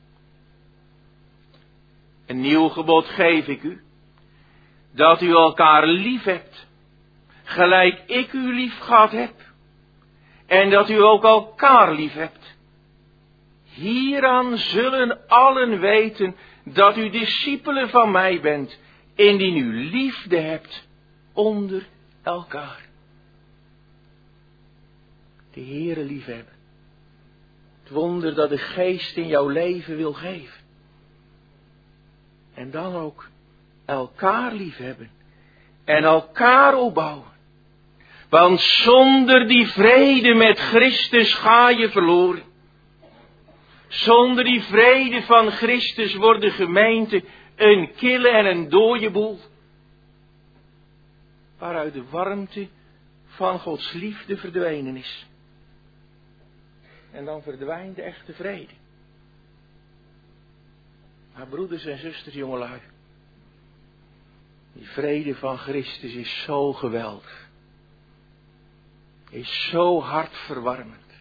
S1: Een nieuw gebod geef ik u, dat u elkaar lief hebt, gelijk ik u lief gehad heb, en dat u ook elkaar lief hebt. Hieraan zullen allen weten dat u discipelen van mij bent, indien u liefde hebt onder elkaar. De Heere liefhebben. Het wonder dat de Geest in jouw leven wil geven. En dan ook elkaar liefhebben en elkaar opbouwen. Want zonder die vrede met Christus ga je verloren. Zonder die vrede van Christus wordt de gemeente een kille en een dode boel. Waaruit de warmte van Gods liefde verdwenen is. En dan verdwijnt de echte vrede. Maar broeders en zusters, jongelui. Die vrede van Christus is zo geweldig. Is zo hartverwarmend.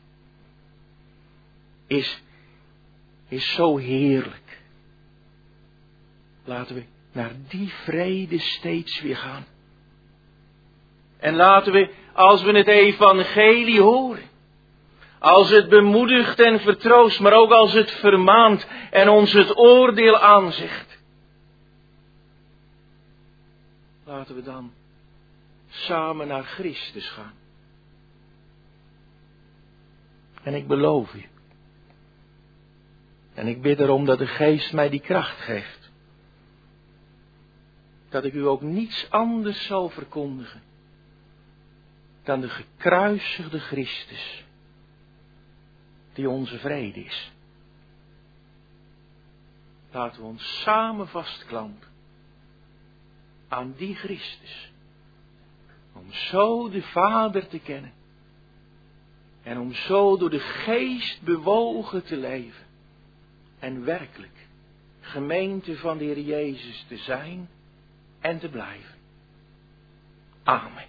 S1: Is, is zo heerlijk. Laten we naar die vrede steeds weer gaan. En laten we, als we het evangelie horen, als het bemoedigt en vertroost, maar ook als het vermaant en ons het oordeel aanzegt, laten we dan samen naar Christus gaan. En ik beloof u, en ik bid erom dat de Geest mij die kracht geeft, dat ik u ook niets anders zal verkondigen dan de gekruisigde Christus, die onze vrede is. Laten we ons samen vastklampen aan die Christus, om zo de Vader te kennen en om zo door de Geest bewogen te leven en werkelijk gemeente van de Heer Jezus te zijn en te blijven. Amen.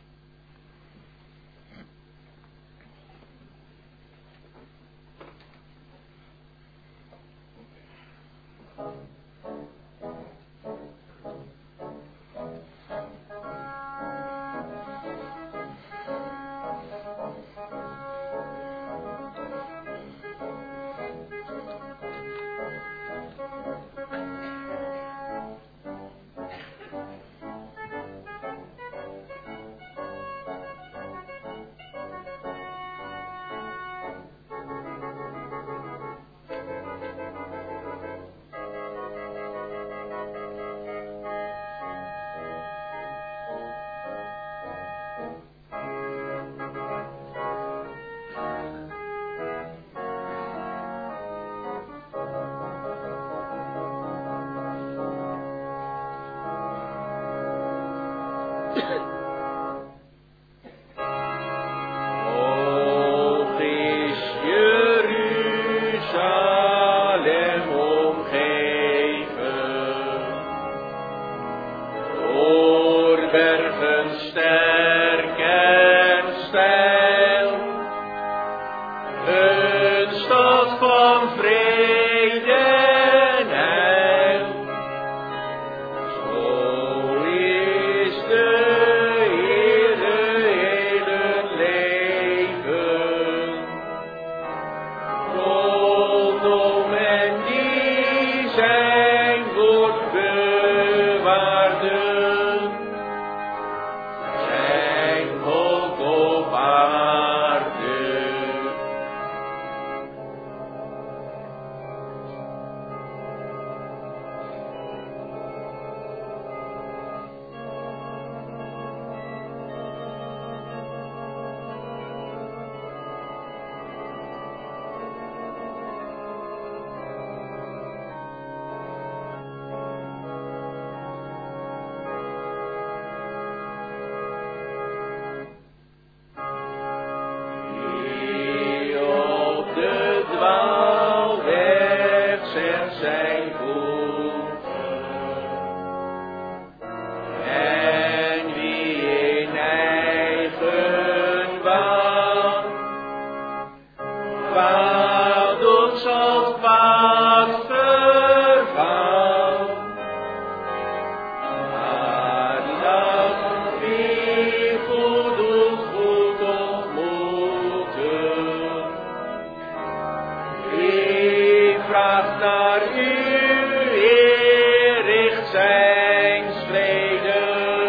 S1: draagt naar u, Heer, richt zijn vrede.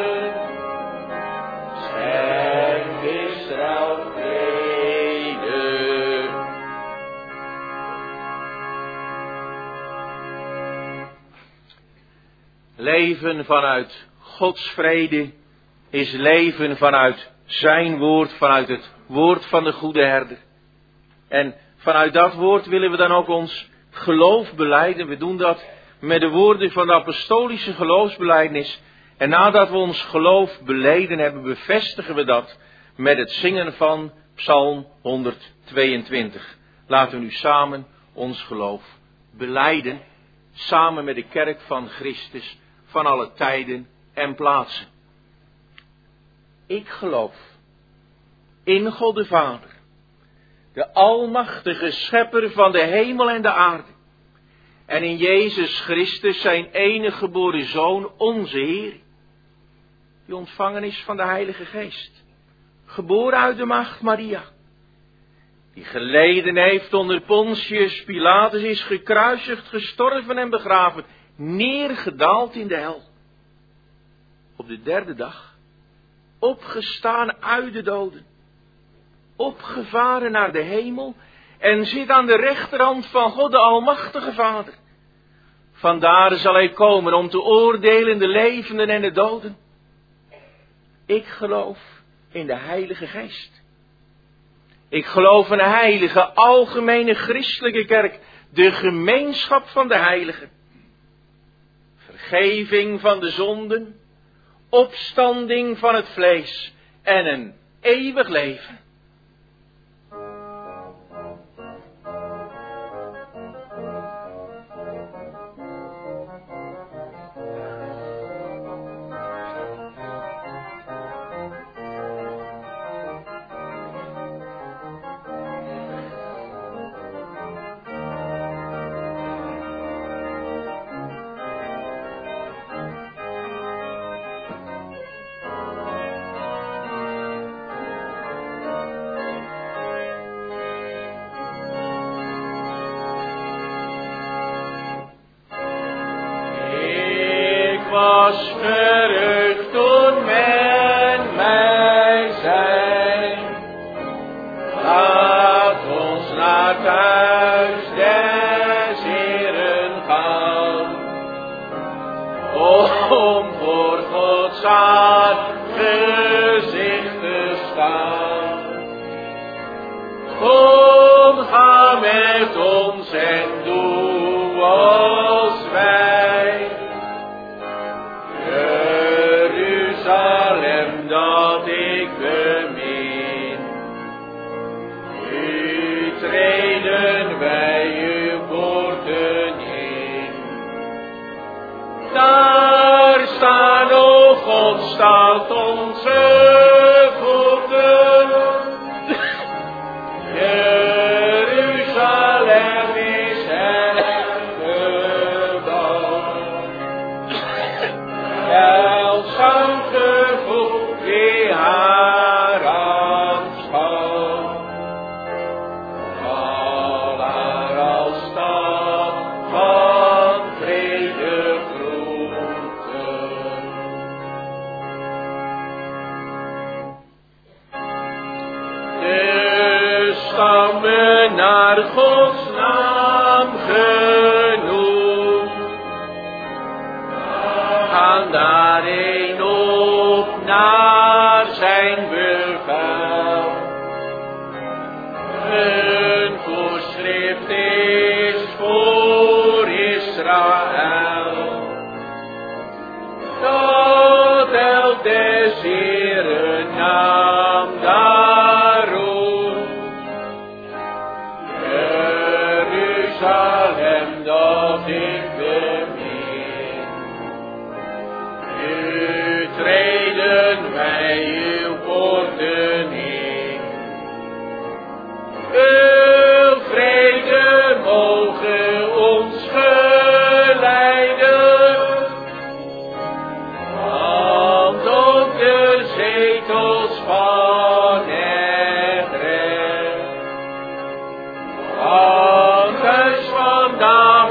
S1: Schenk Israël vrede. Leven vanuit Gods vrede is leven vanuit zijn woord, vanuit het woord van de goede herder. En vanuit dat woord willen we dan ook ons geloof belijden. We doen dat met de woorden van de apostolische geloofsbelijdenis. En nadat we ons geloof beleden hebben, bevestigen we dat met het zingen van Psalm honderdtweeëntwintig. Laten we nu samen ons geloof belijden, samen met de kerk van Christus van alle tijden en plaatsen. Ik geloof in God de Vader, de almachtige schepper van de hemel en de aarde, en in Jezus Christus, zijn enige geboren Zoon, onze Heer, die ontvangen is van de Heilige Geest, geboren uit de maagd Maria, die geleden heeft onder Pontius Pilatus, is gekruisigd, gestorven en begraven, neergedaald in de hel. Op de derde dag opgestaan uit de doden, opgevaren naar de hemel en zit aan de rechterhand van God de Almachtige Vader. Vandaar zal hij komen om te oordelen de levenden en de doden. Ik geloof in de Heilige Geest. Ik geloof in een heilige, algemene christelijke kerk, de gemeenschap van de heiligen. Vergeving van de zonden, opstanding van het vlees en een eeuwig leven. Was verrukt toen men mij zei, laat ons naar het huis des Heeren gaan, om voor Gods aangezicht te staan. Kom, ga met ons en doe als wij. Jeruzalem dat ik bemin, u treden wij uw poorten in. Daar staan, o God, staat onze voeten. Jeruzalem is hergebouwd. Welzaam gevoel die haar aanschouwt. Al haar als stad van vrede groeten. De stammen naar Gods naam genoemd, gaan daarheen op naar zijn bevel. Een voorschrift is voor Israël, dat elk des Heeren naam daarom. Jeruzalem dat ik bemin, u treden wij uw poorten in. Uw vrede mogen ons geleiden, want op de zetels van het recht, van huis vandaan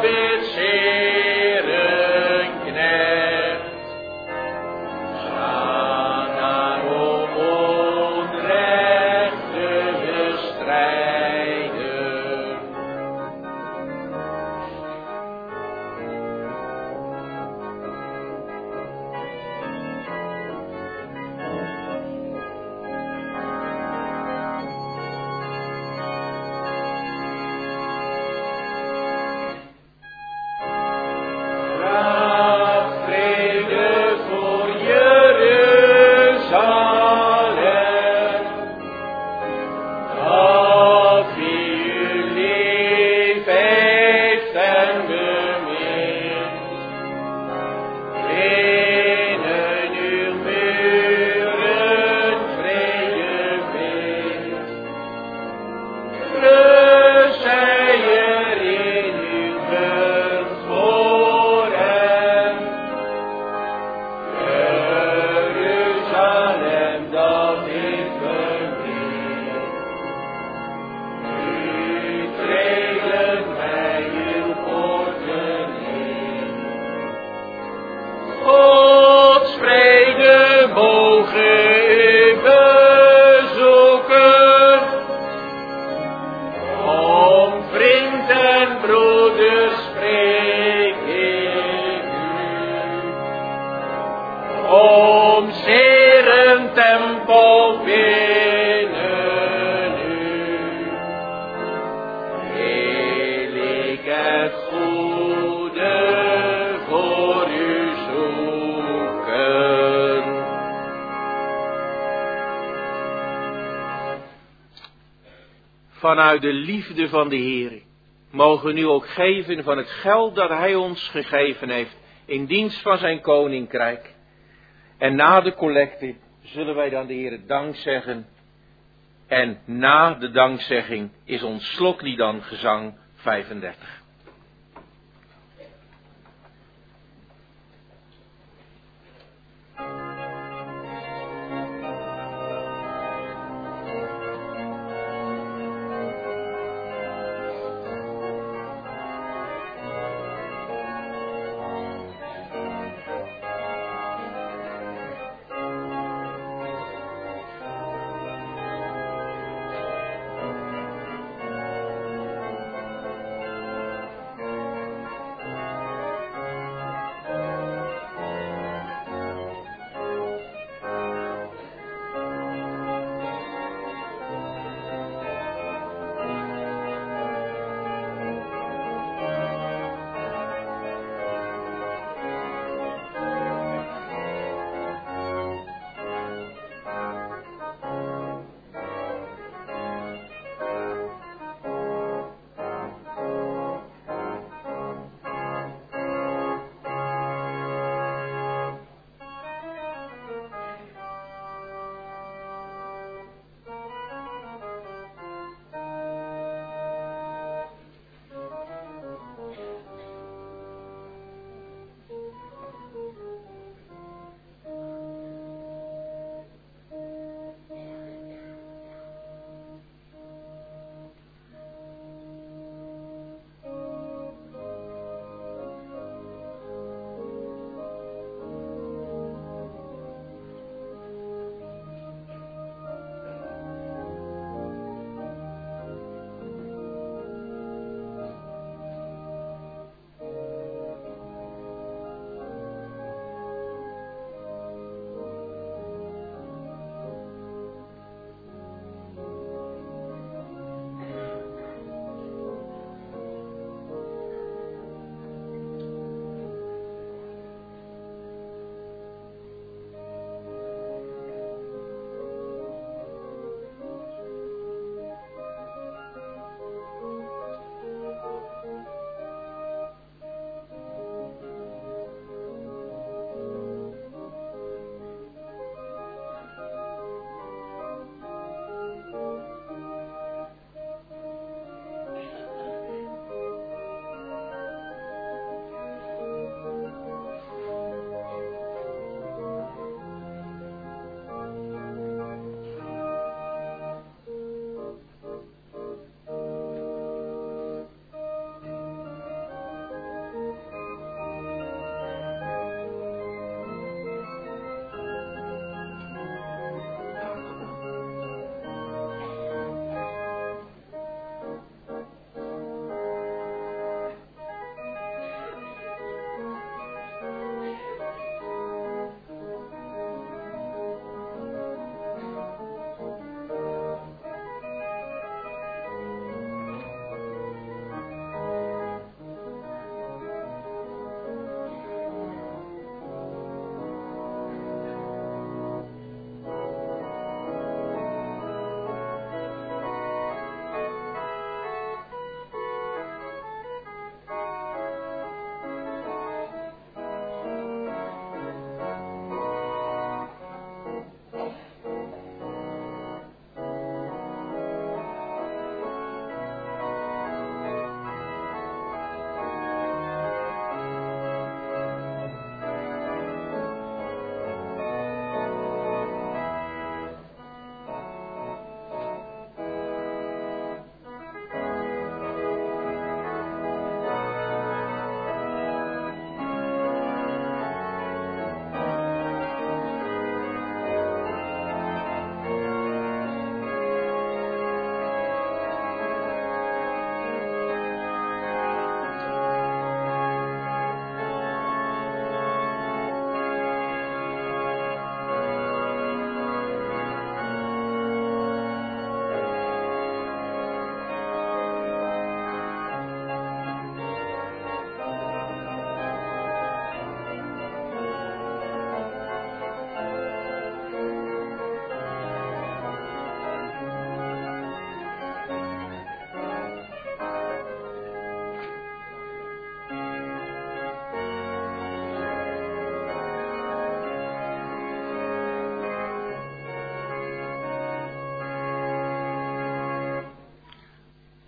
S1: het goede voor u zoeken. Vanuit de liefde van de Heer mogen we nu ook geven van het geld dat Hij ons gegeven heeft in dienst van zijn koninkrijk. En na de collecte zullen wij dan de Heer dank zeggen. En na de dankzegging is ons slotlied dan gezang vijfendertig.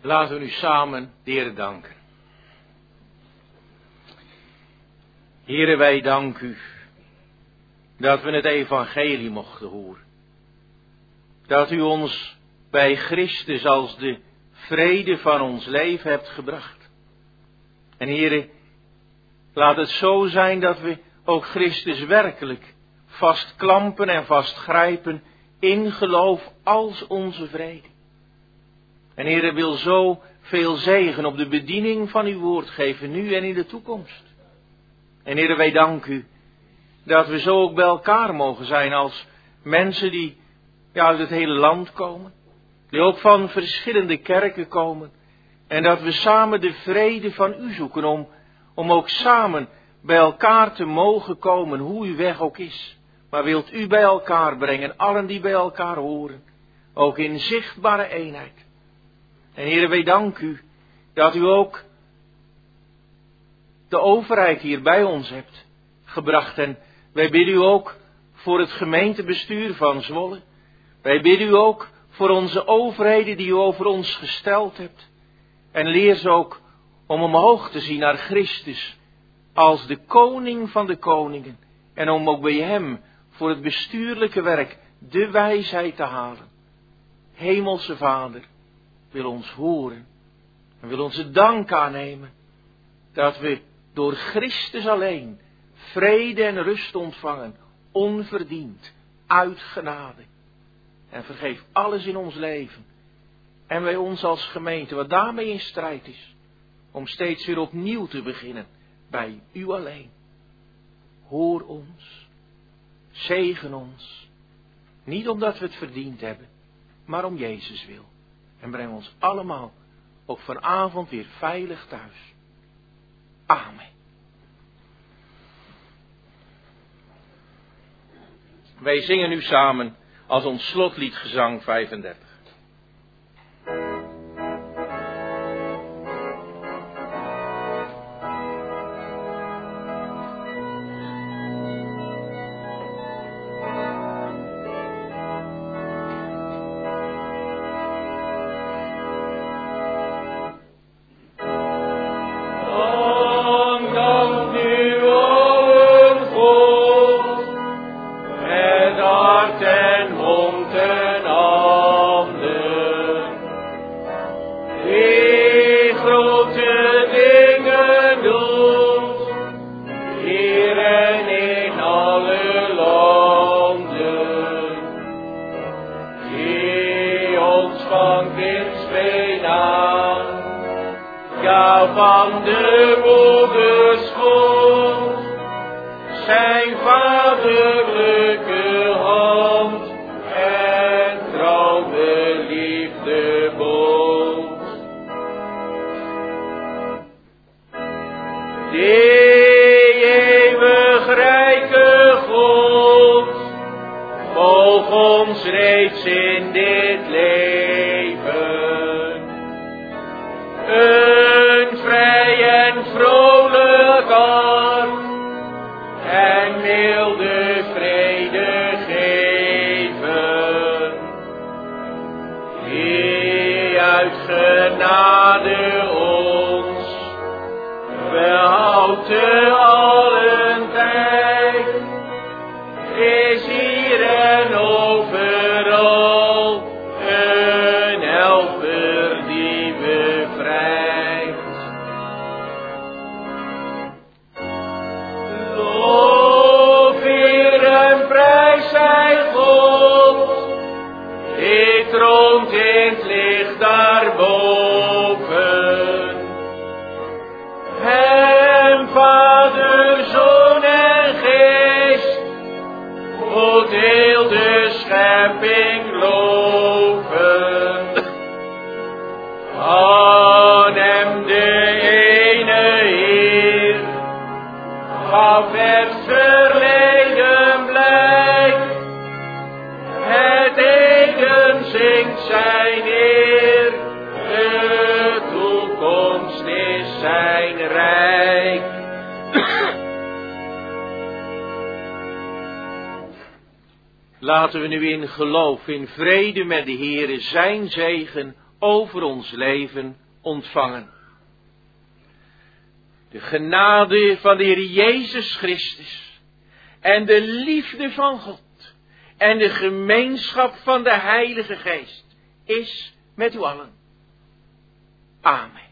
S1: Laten we nu samen de Heer danken. Heere, wij danken u dat we het evangelie mochten horen. Dat u ons bij Christus als de vrede van ons leven hebt gebracht. En Heere, laat het zo zijn dat we ook Christus werkelijk vastklampen en vastgrijpen in geloof als onze vrede. En Heere, wil zo veel zegen op de bediening van uw woord geven, nu en in de toekomst. En Heere, wij danken u dat we zo ook bij elkaar mogen zijn als mensen die ja, uit het hele land komen. Die ook van verschillende kerken komen. En dat we samen de vrede van u zoeken om, om ook samen bij elkaar te mogen komen, hoe uw weg ook is. Maar wilt u bij elkaar brengen, allen die bij elkaar horen. Ook in zichtbare eenheid. En Heere, wij danken u dat u ook de overheid hier bij ons hebt gebracht. En wij bidden u ook voor het gemeentebestuur van Zwolle. Wij bidden u ook voor onze overheden die u over ons gesteld hebt. En leer ze ook om omhoog te zien naar Christus als de koning van de koningen. En om ook bij hem voor het bestuurlijke werk de wijsheid te halen. Hemelse Vader wil ons horen en wil onze dank aannemen dat we door Christus alleen vrede en rust ontvangen, onverdiend, uit genade. En vergeef alles in ons leven. En wij ons als gemeente, wat daarmee in strijd is, om steeds weer opnieuw te beginnen bij u alleen. Hoor ons, zegen ons, niet omdat we het verdiend hebben, maar om Jezus wil. En breng ons allemaal ook vanavond weer veilig thuis. Amen. Wij zingen nu samen als ons slotlied gezang vijfendertig.
S2: Van de moederschoot, zijn vaderlijke hand en trouwe liefde bond. Die eeuwig rijke God, volg ons reeds in dit leven. Een vrij en vrolijk hart en milde vrede geven, die uit genade ons behoudt te allen tijd, is hier en overal een helper die bevrijdt. Lof, eer en prijs zij God, die troont in het licht daarboven. Hem, Vader, Zoon en Geest, moet heel de schepping loven. Aan hem de ene Heer gaf het verleden blijk, het heden zingt zijn eer, de toekomst is zijn rijk.
S1: Laten we nu in geloof, in vrede met de Heere, zijn zegen over ons leven ontvangen. De genade van de Heer Jezus Christus en de liefde van God en de gemeenschap van de Heilige Geest is met u allen. Amen.